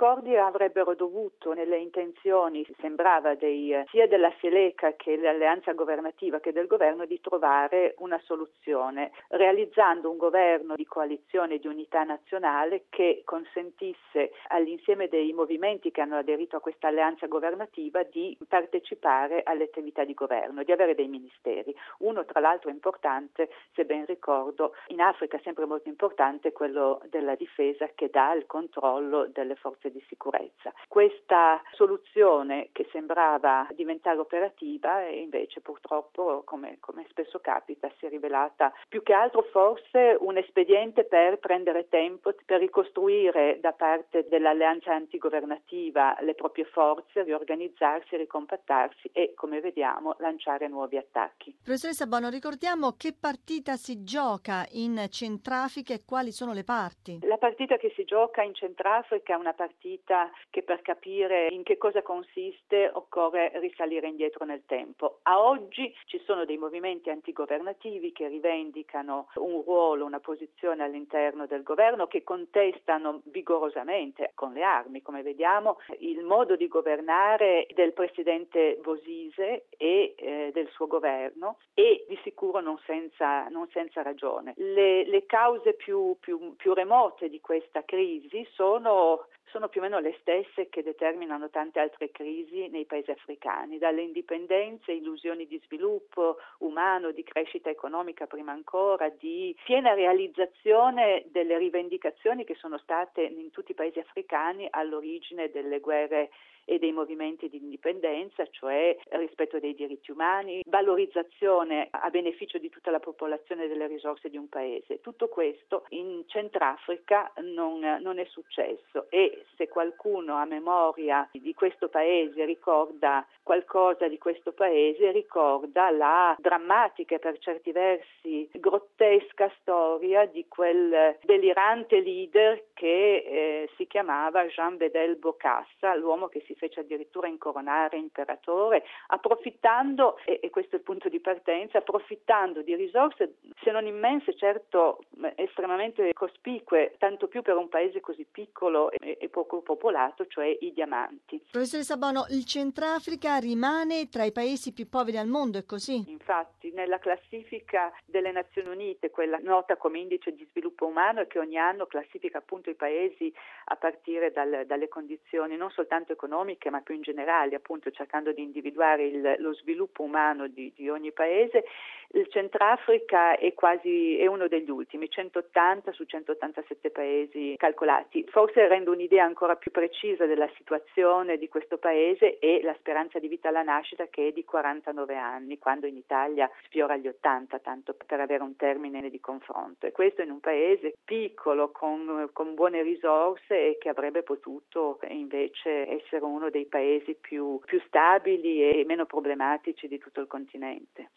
accordi avrebbero dovuto, nelle intenzioni, sembrava sia della Seleca che dell'alleanza governativa che del governo, di trovare una soluzione, realizzando un governo di coalizione di unità nazionale che consentisse all'insieme dei movimenti che hanno aderito a questa alleanza governativa di partecipare alle attività di governo, di avere dei ministeri. Uno, tra l'altro, importante, se ben ricordo, in Africa sempre molto importante, quello della difesa, che dà il controllo delle forze di sicurezza. Questa soluzione, che sembrava diventare operativa, e invece purtroppo, come spesso capita, si è rivelata più che altro forse un espediente per prendere tempo, per ricostruire da parte dell'alleanza antigovernativa le proprie forze, riorganizzarsi, ricompattarsi e, come vediamo, lanciare nuovi attacchi. Professoressa Bono, ricordiamo che partita si gioca in Centrafrica e quali sono le parti? La partita che si gioca in Centrafrica è una partita che, per capire in che cosa consiste, occorre risalire indietro nel tempo. A oggi ci sono dei movimenti antigovernativi che rivendicano un ruolo, una posizione all'interno del governo, che contestano vigorosamente, con le armi, come vediamo, il modo di governare del presidente Bozizé e del suo governo, e di sicuro non senza ragione. Le cause più remote di questa crisi sono più o meno le stesse che determinano tante altre crisi nei paesi africani, dalle indipendenze, illusioni di sviluppo umano, di crescita economica prima ancora, di piena realizzazione delle rivendicazioni che sono state in tutti i paesi africani all'origine delle guerre e dei movimenti di indipendenza, cioè rispetto dei diritti umani, valorizzazione a beneficio di tutta la popolazione delle risorse di un paese. Tutto questo in Centrafrica non è successo, e se qualcuno ha memoria di questo paese, ricorda qualcosa di questo paese, ricorda la drammatica e per certi versi grottesca storia di quel delirante leader che si chiamava Jean Bedel Bokassa, l'uomo che si fece addirittura incoronare imperatore, approfittando, e questo è il punto di partenza, approfittando di risorse, se non immense, certo estremamente cospicue, tanto più per un paese così piccolo e poco popolato, cioè i diamanti. Professoressa Bono, il Centrafrica rimane tra i paesi più poveri al mondo, è così? Infatti, nella classifica delle Nazioni Unite, quella nota come indice di sviluppo umano, e che ogni anno classifica appunto i paesi a partire dalle condizioni non soltanto economiche ma più in generale, appunto cercando di individuare lo sviluppo umano di ogni paese, il Centrafrica è uno degli ultimi, 180 su 187 paesi calcolati. Forse rende un'idea ancora più precisa della situazione di questo paese e la speranza di vita alla nascita, che è di 49 anni, quando in Italia sfiora gli 80, tanto per avere un termine di confronto. E questo in un paese piccolo, con buone risorse, e che avrebbe potuto invece essere uno dei paesi più stabili e meno problematici di tutto il continente.